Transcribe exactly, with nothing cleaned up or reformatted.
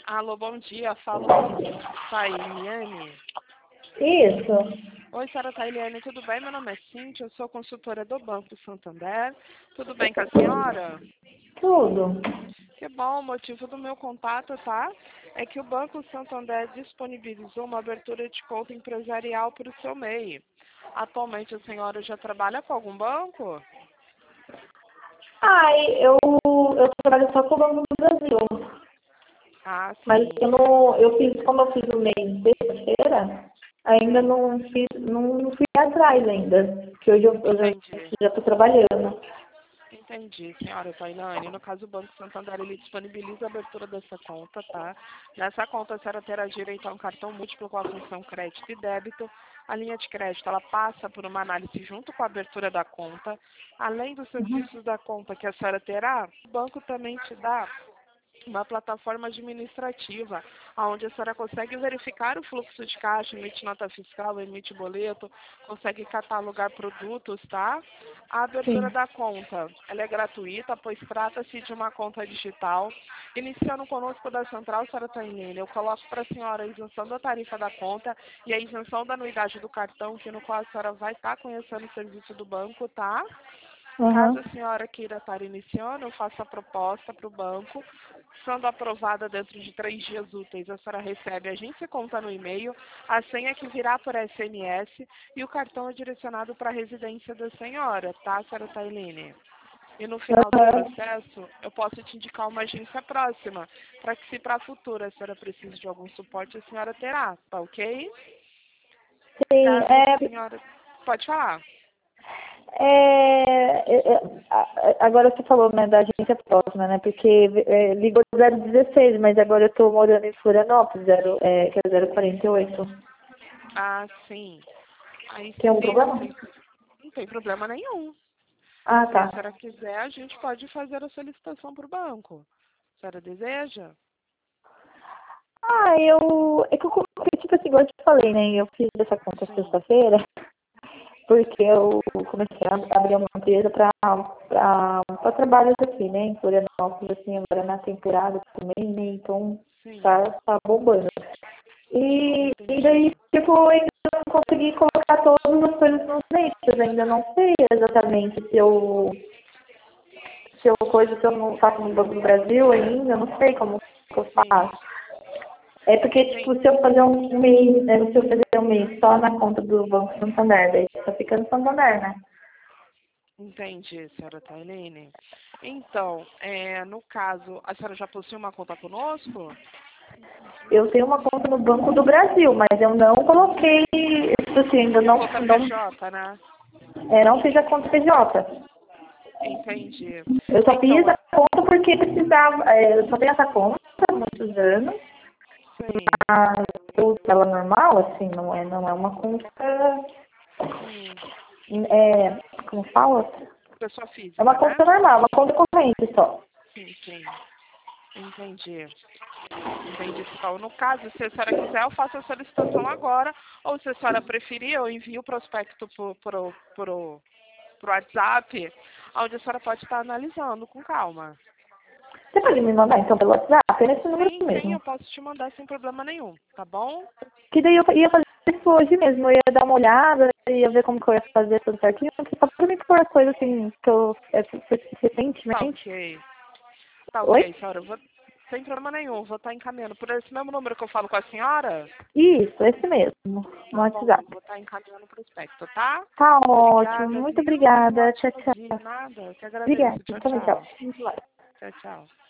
Alô, bom dia. Falo com Tailiane. Isso. Oi, senhora Tailiane, tudo bem? Meu nome é Cíntia, eu sou consultora do Banco Santander. Tudo bem com a senhora? Tudo. Que bom, o motivo do meu contato, tá? É que o Banco Santander disponibilizou uma abertura de conta empresarial para o seu M E I. Atualmente a senhora já trabalha com algum banco? Ai, eu, eu trabalho só com o Banco do Brasil. Ah, Mas sim. eu não, eu fiz, como eu fiz o mês sexta-feira, ainda não fiz, não, não fui atrás ainda. Porque hoje eu, eu já Entendi. já estou trabalhando. Entendi, senhora Tailane. No caso, o Banco Santander, ele disponibiliza a abertura dessa conta, tá? Nessa conta, a senhora terá direito a um cartão múltiplo com a função crédito e débito. A linha de crédito, ela passa por uma análise junto com a abertura da conta. Além dos serviços da conta que a senhora terá, o banco também te dá uma plataforma administrativa, onde a senhora consegue verificar o fluxo de caixa, emite nota fiscal, emite boleto, consegue catalogar produtos, tá? A abertura Sim. da conta, ela é gratuita, pois trata-se de uma conta digital. Iniciando conosco da Central, senhora Tainene, eu coloco para a senhora a isenção da tarifa da conta e a isenção da anuidade do cartão, que no qual a senhora vai estar conhecendo o serviço do banco, tá? Caso Uhum. a senhora queira estar iniciando, eu faço a proposta para o banco. Sendo aprovada dentro de três dias úteis, a senhora recebe a agência conta no e-mail, a senha que virá por S M S e o cartão é direcionado para a residência da senhora, tá, senhora Tailine? E no final do Uhum. processo, eu posso te indicar uma agência próxima, para que se para a futura a senhora precise de algum suporte, a senhora terá, tá ok? Sim, Caso a é, senhora... Pode falar. é, é, é, a- agora você falou, né, da agência próxima, né? Porque é, ligou zero dezesseis, mas agora eu estou morando em Florianópolis, zero, é, que é zero quarenta e oito. Ah, sim. Aí Tem algum sim, não problema? tem, não tem problema nenhum. Ah, Se a tá. senhora quiser, a gente pode fazer a solicitação para o banco. A senhora deseja? Ah, eu. É que eu coloquei, tipo assim, igual eu te falei, né? Eu fiz essa conta Sim, sexta-feira, porque eu comecei a abrir uma empresa para trabalhos aqui, né? Em Florianópolis, assim, agora na temporada também, né? Então sim, tá, tá bombando. E, e daí, entendi. tipo, eu ainda não consegui colocar todas as coisas nos eixos, ainda não sei exatamente se eu. Se eu coisa que eu não faço no Banco do Brasil ainda, eu não sei como que eu Sim, faço. É porque, enten- tipo, se eu fazer um mês, né, se eu fazer um mês só na conta do Banco Santander, daí só fica no Santander, né? entendi, senhora Tailene. Então, é, no caso, a senhora já possui uma conta conosco? Eu tenho uma conta no Banco do Brasil, mas eu não coloquei, tipo assim, ainda A não, conta não, P J, né? é, não fiz a conta P J. Entendi. Eu só fiz Então, a é- conta porque precisava, é, eu só tenho essa conta há muitos anos, sim, mas eu uso ela normal, assim, não é, não é uma conta, hum, é, como fala? pessoa É uma física, né? conta normal, uma conta corrente só. Sim, sim, entendi. Entendi. Então, no caso, se a senhora quiser, eu faço a solicitação agora, ou se a senhora preferir, eu envio o prospecto para o WhatsApp, onde a senhora pode estar analisando com calma. Você pode me mandar então pelo WhatsApp? É nesse número Sim, sim, eu mesmo. posso te mandar sem problema nenhum, tá bom? Que daí eu ia fazer isso hoje mesmo. Eu ia dar uma olhada, ia ver como que eu ia fazer tudo certinho. Porque só pra me pôr as coisas assim que eu é, Tá recentemente. ok. Tá Oi? ok, senhora. Eu vou, sem problema nenhum, vou estar encaminhando. Por esse mesmo número que eu falo com a senhora? Isso, esse mesmo. No Tá bom, WhatsApp. eu vou estar encaminhando o prospecto, tá? Tá ótimo. Obrigada, Muito viu? Tenha um obrigada. Tchau, ótimo dia. tchau. Nada, eu que Obrigada. agradeço. Tchau, Também tchau. tchau. Muito mais. Tchau, tchau.